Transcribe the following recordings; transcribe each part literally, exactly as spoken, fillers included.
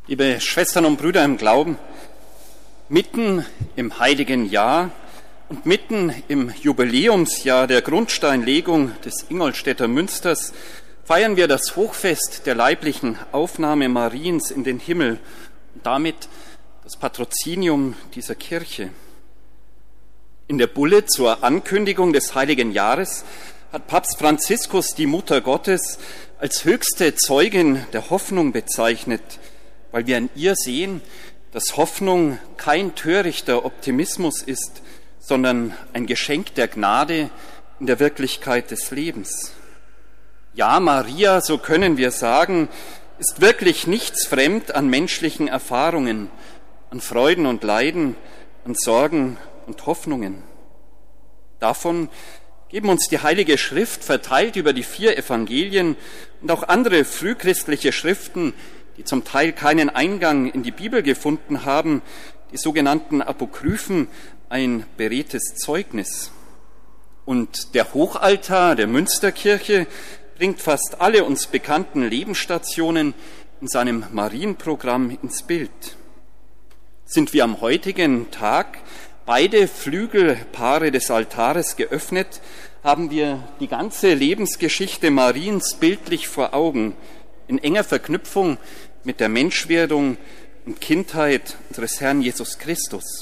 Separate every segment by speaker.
Speaker 1: Liebe Schwestern und Brüder im Glauben, mitten im heiligen Jahr und mitten im Jubiläumsjahr der Grundsteinlegung des Ingolstädter Münsters feiern wir das Hochfest der leiblichen Aufnahme Mariens in den Himmel und damit das Patrozinium dieser Kirche. In der Bulle zur Ankündigung des heiligen Jahres hat Papst Franziskus die Mutter Gottes als höchste Zeugin der Hoffnung bezeichnet, weil wir an ihr sehen, dass Hoffnung kein törichter Optimismus ist, sondern ein Geschenk der Gnade in der Wirklichkeit des Lebens. Ja, Maria, so können wir sagen, ist wirklich nichts fremd an menschlichen Erfahrungen, an Freuden und Leiden, an Sorgen und Hoffnungen. Davon geben uns die Heilige Schrift, verteilt über die vier Evangelien und auch andere frühchristliche Schriften, die zum Teil keinen Eingang in die Bibel gefunden haben, die sogenannten Apokryphen, ein beredtes Zeugnis. Und der Hochaltar der Münsterkirche bringt fast alle uns bekannten Lebensstationen in seinem Marienprogramm ins Bild. Sind wir am heutigen Tag beide Flügelpaare des Altares geöffnet, haben wir die ganze Lebensgeschichte Mariens bildlich vor Augen, in enger Verknüpfung mit der Menschwerdung und Kindheit unseres Herrn Jesus Christus.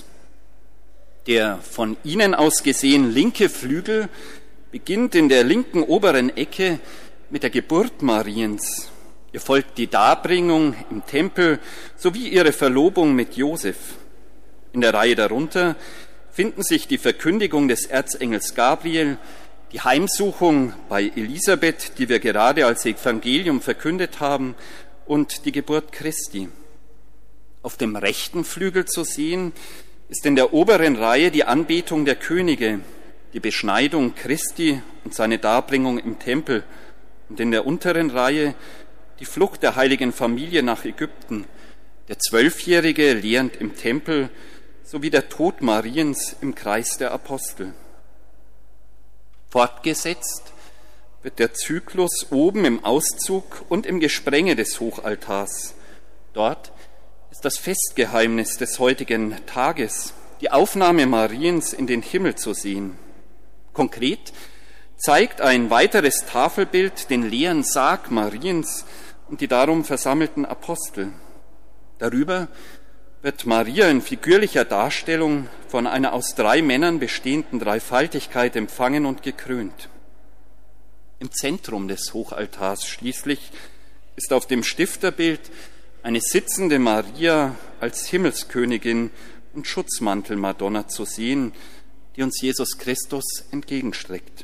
Speaker 1: Der von ihnen aus gesehen linke Flügel beginnt in der linken oberen Ecke mit der Geburt Mariens. Ihr folgt die Darbringung im Tempel sowie ihre Verlobung mit Josef. In der Reihe darunter finden sich die Verkündigung des Erzengels Gabriel, die Heimsuchung bei Elisabeth, die wir gerade als Evangelium verkündet haben, und die Geburt Christi. Auf dem rechten Flügel zu sehen ist in der oberen Reihe die Anbetung der Könige, die Beschneidung Christi und seine Darbringung im Tempel, und in der unteren Reihe die Flucht der heiligen Familie nach Ägypten, der Zwölfjährige lehrend im Tempel sowie der Tod Mariens im Kreis der Apostel. Fortgesetzt wird der Zyklus oben im Auszug und im Gesprenge des Hochaltars. Dort ist das Festgeheimnis des heutigen Tages, die Aufnahme Mariens in den Himmel zu sehen. Konkret zeigt ein weiteres Tafelbild den leeren Sarg Mariens und die darum versammelten Apostel. Darüber wird Maria in figürlicher Darstellung von einer aus drei Männern bestehenden Dreifaltigkeit empfangen und gekrönt. Im Zentrum des Hochaltars schließlich ist auf dem Stifterbild eine sitzende Maria als Himmelskönigin und Schutzmantel-Madonna zu sehen, die uns Jesus Christus entgegenstreckt.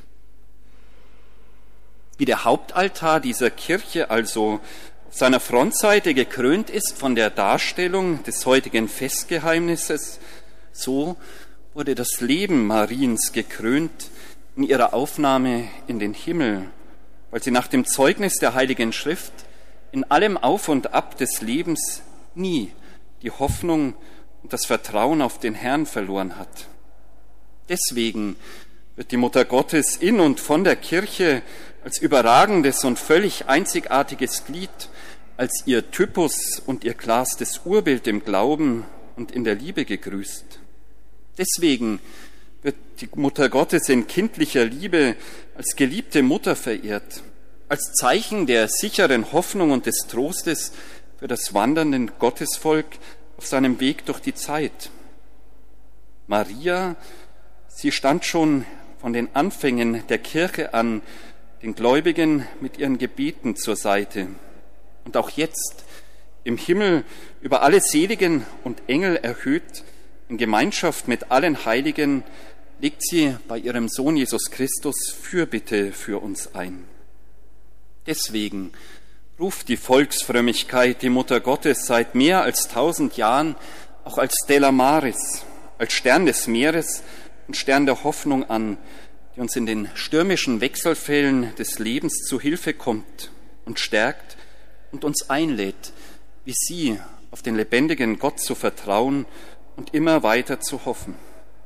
Speaker 1: Wie der Hauptaltar dieser Kirche also auf seiner Frontseite gekrönt ist von der Darstellung des heutigen Festgeheimnisses, so wurde das Leben Mariens gekrönt in ihrer Aufnahme in den Himmel, weil sie nach dem Zeugnis der Heiligen Schrift in allem Auf und Ab des Lebens nie die Hoffnung und das Vertrauen auf den Herrn verloren hat. Deswegen wird die Mutter Gottes in und von der Kirche als überragendes und völlig einzigartiges Glied, als ihr Typus und ihr klarstes Urbild im Glauben und in der Liebe gegrüßt. Deswegen wird die Mutter Gottes in kindlicher Liebe als geliebte Mutter verehrt, als Zeichen der sicheren Hoffnung und des Trostes für das wandernde Gottesvolk auf seinem Weg durch die Zeit. Maria, sie stand schon von den Anfängen der Kirche an den Gläubigen mit ihren Gebeten zur Seite. Und auch jetzt, im Himmel über alle Seligen und Engel erhöht, in Gemeinschaft mit allen Heiligen, legt sie bei ihrem Sohn Jesus Christus Fürbitte für uns ein. Deswegen ruft die Volksfrömmigkeit die Mutter Gottes seit mehr als tausend Jahren auch als Stella Maris, als Stern des Meeres und Stern der Hoffnung an, die uns in den stürmischen Wechselfällen des Lebens zu Hilfe kommt und stärkt und uns einlädt, wie sie auf den lebendigen Gott zu vertrauen und immer weiter zu hoffen.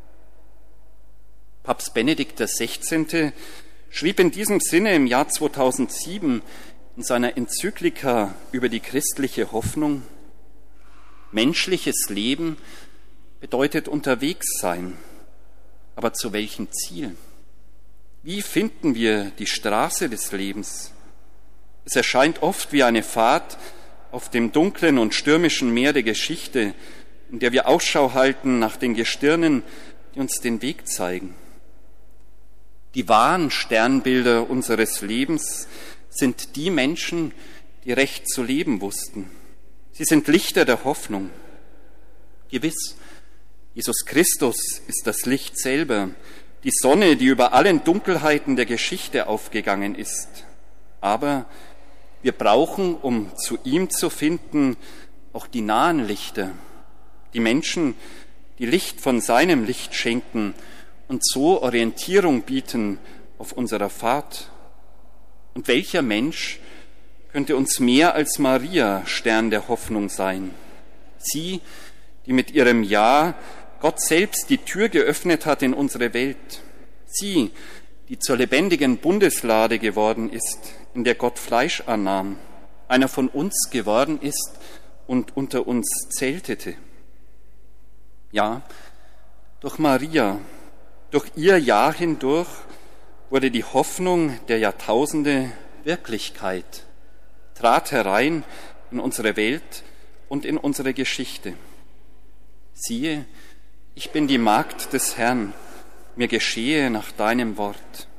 Speaker 1: Papst Benedikt der Sechzehnte schrieb in diesem Sinne im Jahr zweitausendsieben in seiner Enzyklika über die christliche Hoffnung: Menschliches Leben bedeutet unterwegs sein. Aber zu welchem Ziel? Wie finden wir die Straße des Lebens? Es erscheint oft wie eine Fahrt auf dem dunklen und stürmischen Meer der Geschichte, in der wir Ausschau halten nach den Gestirnen, die uns den Weg zeigen. Die wahren Sternbilder unseres Lebens sind die Menschen, die recht zu leben wussten. Sie sind Lichter der Hoffnung. Gewiss, Jesus Christus ist das Licht selber, die Sonne, die über allen Dunkelheiten der Geschichte aufgegangen ist. Aber wir brauchen, um zu ihm zu finden, auch die nahen Lichter, die Menschen, die Licht von seinem Licht schenken und so Orientierung bieten auf unserer Fahrt. Und welcher Mensch könnte uns mehr als Maria Stern der Hoffnung sein? Sie, die mit ihrem Ja Gott selbst die Tür geöffnet hat in unsere Welt. Sie, die zur lebendigen Bundeslade geworden ist, in der Gott Fleisch annahm, einer von uns geworden ist und unter uns zeltete. Ja, durch Maria, durch ihr Ja hindurch wurde die Hoffnung der Jahrtausende Wirklichkeit, trat herein in unsere Welt und in unsere Geschichte. Siehe, ich bin die Magd des Herrn, mir geschehe nach deinem Wort.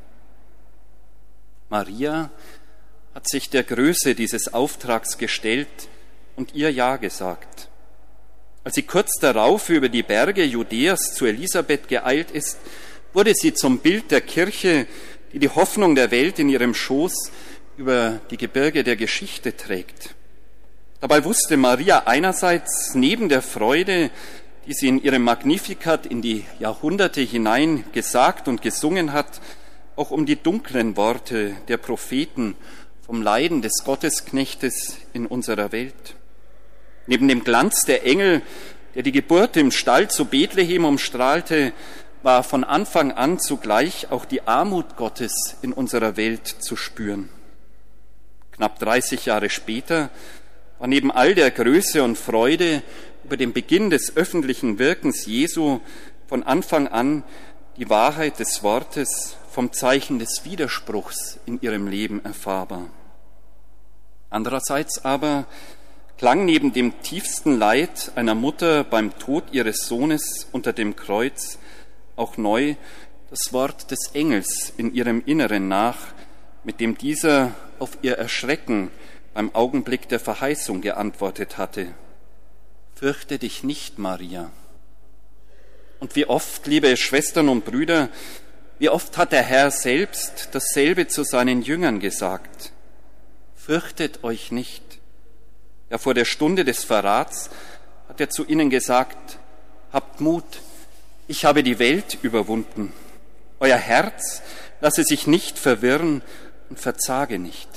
Speaker 1: Maria hat sich der Größe dieses Auftrags gestellt und ihr Ja gesagt. Als sie kurz darauf über die Berge Judäas zu Elisabeth geeilt ist, wurde sie zum Bild der Kirche, die die Hoffnung der Welt in ihrem Schoß über die Gebirge der Geschichte trägt. Dabei wusste Maria einerseits neben der Freude, die sie in ihrem Magnificat in die Jahrhunderte hinein gesagt und gesungen hat, auch um die dunklen Worte der Propheten vom Leiden des Gottesknechtes in unserer Welt. Neben dem Glanz der Engel, der die Geburt im Stall zu Bethlehem umstrahlte, war von Anfang an zugleich auch die Armut Gottes in unserer Welt zu spüren. Knapp dreißig Jahre später war neben all der Größe und Freude über den Beginn des öffentlichen Wirkens Jesu von Anfang an die Wahrheit des Wortes vom Zeichen des Widerspruchs in ihrem Leben erfahrbar. Andererseits aber klang neben dem tiefsten Leid einer Mutter beim Tod ihres Sohnes unter dem Kreuz auch neu das Wort des Engels in ihrem Inneren nach, mit dem dieser auf ihr Erschrecken beim Augenblick der Verheißung geantwortet hatte. Fürchte dich nicht, Maria. Und wie oft, liebe Schwestern und Brüder, wie oft hat der Herr selbst dasselbe zu seinen Jüngern gesagt. Fürchtet euch nicht. Ja, vor der Stunde des Verrats hat er zu ihnen gesagt, habt Mut, ich habe die Welt überwunden. Euer Herz lasse sich nicht verwirren und verzage nicht.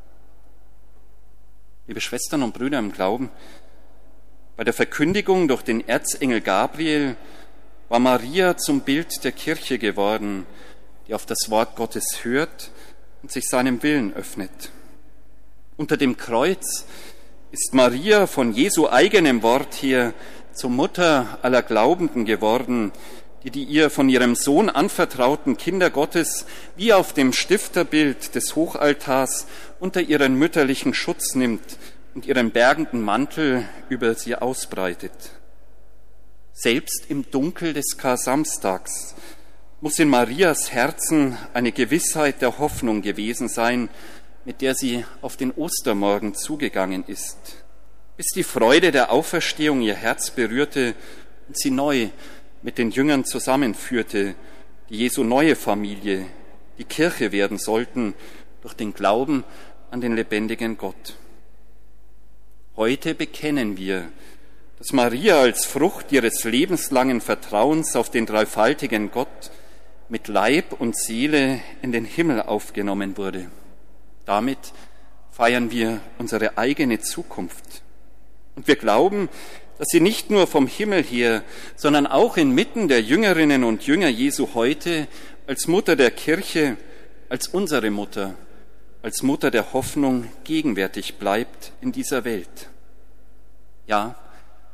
Speaker 1: Liebe Schwestern und Brüder im Glauben, bei der Verkündigung durch den Erzengel Gabriel war Maria zum Bild der Kirche geworden, die auf das Wort Gottes hört und sich seinem Willen öffnet. Unter dem Kreuz ist Maria von Jesu eigenem Wort her zur Mutter aller Glaubenden geworden, die die ihr von ihrem Sohn anvertrauten Kinder Gottes wie auf dem Stifterbild des Hochaltars unter ihren mütterlichen Schutz nimmt und ihren bergenden Mantel über sie ausbreitet. Selbst im Dunkel des Kar-Samstags muss in Marias Herzen eine Gewissheit der Hoffnung gewesen sein, mit der sie auf den Ostermorgen zugegangen ist, bis die Freude der Auferstehung ihr Herz berührte und sie neu mit den Jüngern zusammenführte, die Jesu neue Familie, die Kirche werden sollten, durch den Glauben an den lebendigen Gott. Heute bekennen wir, dass Maria als Frucht ihres lebenslangen Vertrauens auf den dreifaltigen Gott mit Leib und Seele in den Himmel aufgenommen wurde. Damit feiern wir unsere eigene Zukunft. Und wir glauben, dass sie nicht nur vom Himmel her, sondern auch inmitten der Jüngerinnen und Jünger Jesu heute als Mutter der Kirche, als unsere Mutter, als Mutter der Hoffnung gegenwärtig bleibt in dieser Welt. Ja,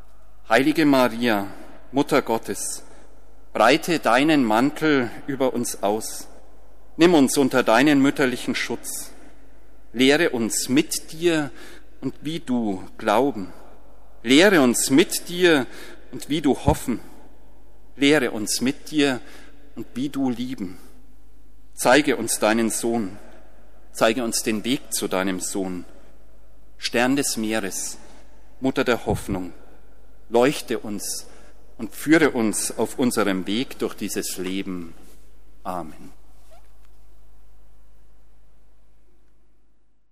Speaker 1: Heilige Maria, Mutter Gottes, breite deinen Mantel über uns aus. Nimm uns unter deinen mütterlichen Schutz. Lehre uns mit dir und wie du glauben. Lehre uns mit dir und wie du hoffen. Lehre uns mit dir und wie du lieben. Zeige uns deinen Sohn. Zeige uns den Weg zu deinem Sohn. Stern des Meeres, Mutter der Hoffnung, leuchte uns und führe uns auf unserem Weg durch dieses Leben. Amen.